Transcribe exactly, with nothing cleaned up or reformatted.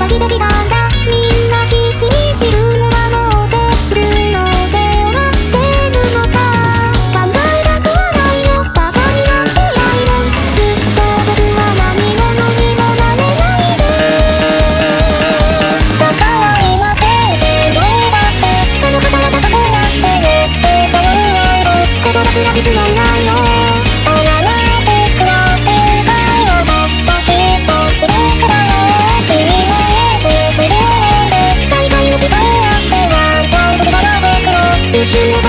ばしてきたんだ。みんな必死に自分を守ってするので終わってるのさ。考えたくはないよ、バカになってやいもん。ずっと僕は何者にもなれないで。だから今全然どうだってその方は高くなってるって頼り合える言葉すら必要ないよ。ドラマチックな展開はたった一しべくだよ。君もエスエス両面で再会を誓い合ってワンチャン次がな僕の一瞬